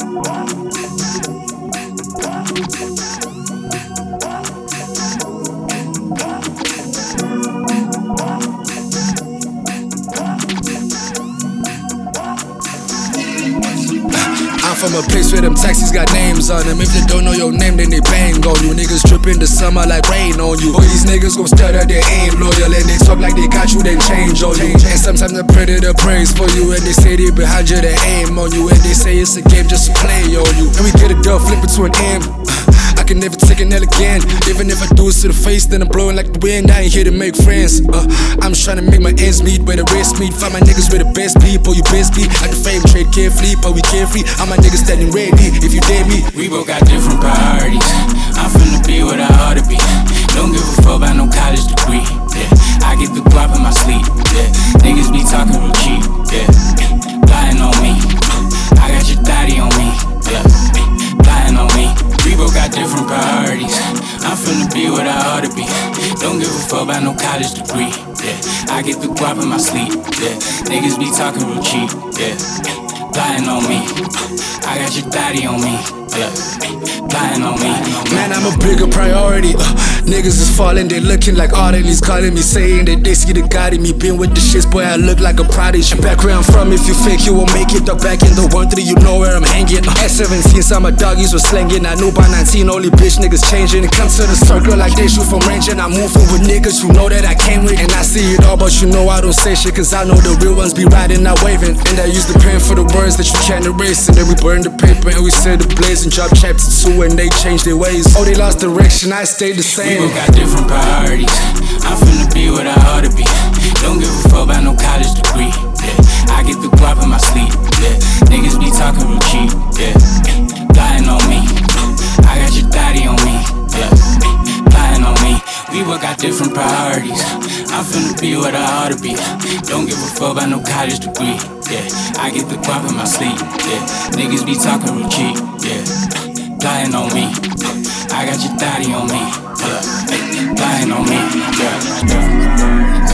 I'm from a place where them taxis got names on them. If they don't know your name, then they bang on you. Niggas drippin' the summer like rain on you. All these niggas gon' stutter, they ain't loyal. And they talk like they got you, then change on you. And sometimes the predator prays for you. And they say they behind you, they aim on you. And they say it's a game just to play on you. And we get a dub, flip it to an M. I can never take an L again. Even if I do it to the face, then I'm blowing like the wind. I ain't here to make friends. I'm just trying to make my ends meet where the rest meet. Find my niggas where the best people, you best be. Like the fame trade carefully, but we carefree. All my niggas standing ready if you dare me. We both got different priorities. I'm finna be what I ought to be. Don't give a fuck about no college degree. Yeah, I get the guap in my sleep. Yeah, niggas be talking real cheap. Yeah, lying on me. I got your daddy on me. Yeah, lying on me. We both got different priorities. I'm finna be what I ought to be. Don't give a fuck about no college degree. Yeah, I get the guap in my sleep. Yeah, niggas be talking real cheap. Yeah, lying on me. I got your daddy on me. Yeah, lying on me. Man, I'm a bigger priority. Niggas is falling, they looking like Arden's calling me, saying that they see the God in me. Been with the shits, boy, I look like a prodigy. Back where I'm from, if you fake, you won't make it. Dog back in the 1-3, you know where I'm hanging. At 17, some of doggies was slanging. I knew by 19, only bitch niggas changing. It comes to the circle like they shoot from range. And I'm moving with niggas who know that I came with. And I see it all, but you know I don't say shit, cause I know the real ones be riding, not waving. And I use the pen for the words that you can't erase. And then we burn the paper and we set the blaze. And drop chapter 2 and they changed their ways. Oh, they lost direction, I stayed the same. We both got different priorities. I'm finna be what I ought to be. Don't give a fuck about no college degree. Yeah, I get the guap in my sleep. Yeah, niggas be talking real cheap. Yeah, lying on me. I got your daddy on me. Yeah, lying on me. We both got different priorities. I'm finna be what I ought to be. Don't give a fuck about no college degree. Yeah, I get the guap in my sleep. Yeah, niggas be talking real cheap. Yeah, lying on me. I got your daddy on me. Yeah, lying on me. Yeah.